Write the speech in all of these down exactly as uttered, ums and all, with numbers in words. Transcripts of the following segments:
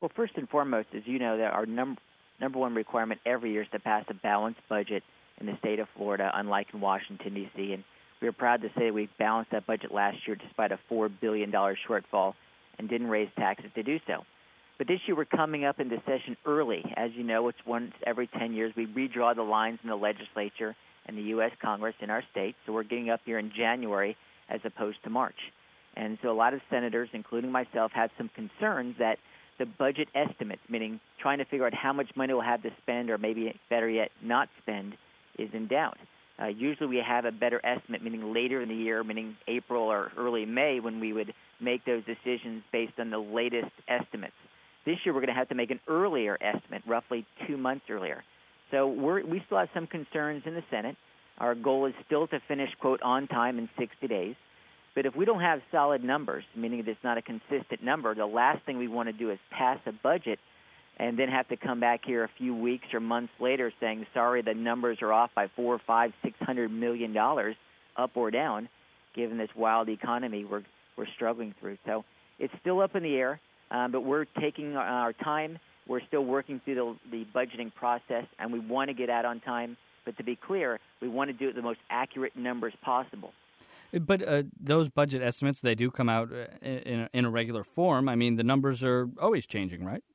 Well, first and foremost, as you know, that our num- number one requirement every year is to pass a balanced budget in the state of Florida, unlike in Washington, D C. And we are proud to say we balanced that budget last year despite a four billion dollars shortfall and didn't raise taxes to do so. But this year we're coming up into session early. As you know, it's once every ten years. We redraw the lines in the legislature and the U S. Congress in our state. So we're getting up here in January as opposed to March. And so a lot of senators, including myself, had some concerns that the budget estimates, meaning trying to figure out how much money we'll have to spend or maybe better yet not spend, is in doubt. Uh, usually we have a better estimate, meaning later in the year, meaning April or early May, when we would make those decisions based on the latest estimates. This year we're going to have to make an earlier estimate, roughly two months earlier. So we're, we still have some concerns in the Senate. Our goal is still to finish, quote, on time in sixty days. But if we don't have solid numbers, meaning if it's not a consistent number, the last thing we want to do is pass a budget and then have to come back here a few weeks or months later saying, sorry, the numbers are off by four, five, six hundred million dollars, up or down, given this wild economy we're we're struggling through. So it's still up in the air, um, but we're taking our time. We're still working through the, the budgeting process, and we want to get out on time. But to be clear, we want to do it the most accurate numbers possible. But uh, those budget estimates, they do come out in a, in a regular form. I mean, the numbers are always changing, right?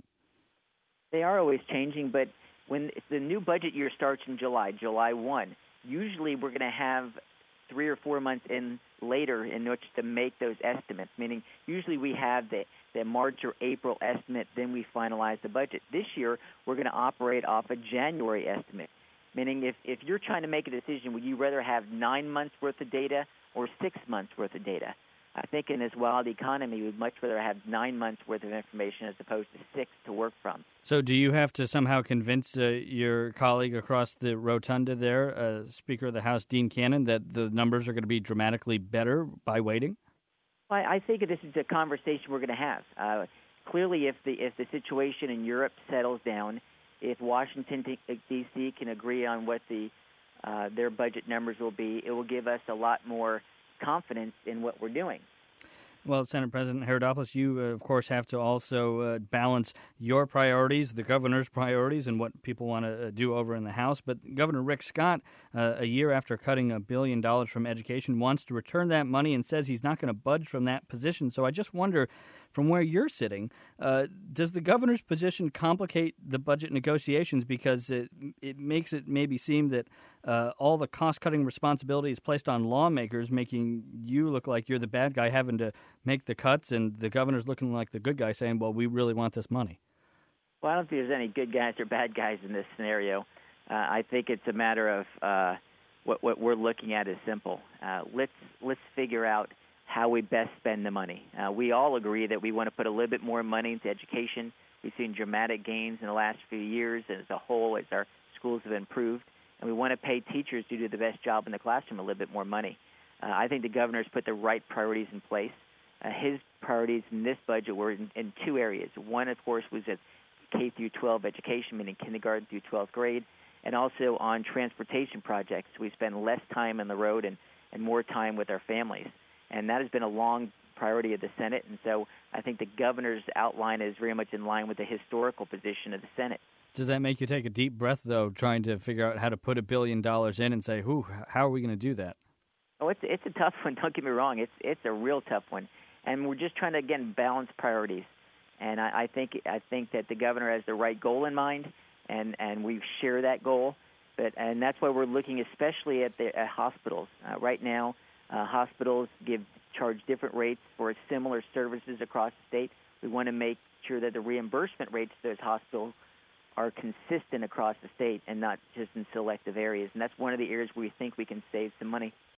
They are always changing, but when the new budget year starts in July, July first, usually we're going to have three or four months in later in which to make those estimates, meaning usually we have the, the March or April estimate, then we finalize the budget. This year, we're going to operate off a January estimate, meaning if, if you're trying to make a decision, would you rather have nine months' worth of data or six months' worth of data? I think in this wild economy, we'd much rather have nine months' worth of information as opposed to six to work from. So do you have to somehow convince uh, your colleague across the rotunda there, uh, Speaker of the House, Dean Cannon, that the numbers are going to be dramatically better by waiting? I, I think this is a conversation we're going to have. Uh, clearly, if the if the situation in Europe settles down, if Washington, D C can agree on what the uh, their budget numbers will be, it will give us a lot more confidence in what we're doing. Well, Senate President Herodopoulos, you, uh, of course, have to also uh, balance your priorities, the governor's priorities, and what people want to uh, do over in the House. But Governor Rick Scott, uh, a year after cutting a billion dollars from education, wants to return that money and says he's not going to budge from that position. So I just wonder, from where you're sitting, uh, does the governor's position complicate the budget negotiations because it, it makes it maybe seem that uh, all the cost-cutting responsibility is placed on lawmakers, making you look like you're the bad guy having to make the cuts, and the governor's looking like the good guy saying, well, we really want this money? Well, I don't think there's any good guys or bad guys in this scenario. Uh, I think it's a matter of uh, what, what we're looking at is simple. Uh, let's let's figure out how we best spend the money. Uh, we all agree that we want to put a little bit more money into education. We've seen dramatic gains in the last few years as a whole as our schools have improved, and we want to pay teachers who do the best job in the classroom a little bit more money. Uh, I think the governor's put the right priorities in place. Uh, his priorities in this budget were in, in two areas. One, of course, was at K through twelve education, meaning kindergarten through twelfth grade, and also on transportation projects. We spend less time on the road and, and more time with our families. And that has been a long priority of the Senate, and so I think the governor's outline is very much in line with the historical position of the Senate. Does that make you take a deep breath, though, trying to figure out how to put a billion dollars in and say, "Whew, how are we going to do that?" Oh, it's it's a tough one. Don't get me wrong. It's it's a real tough one. And we're just trying to, again, balance priorities. And I, I think I think that the governor has the right goal in mind, and, and we share that goal. But and that's why we're looking especially at the at hospitals. Uh, right now, uh, hospitals give charge different rates for similar services across the state. We want to make sure that the reimbursement rates to those hospitals are consistent across the state and not just in selective areas. And that's one of the areas where we think we can save some money.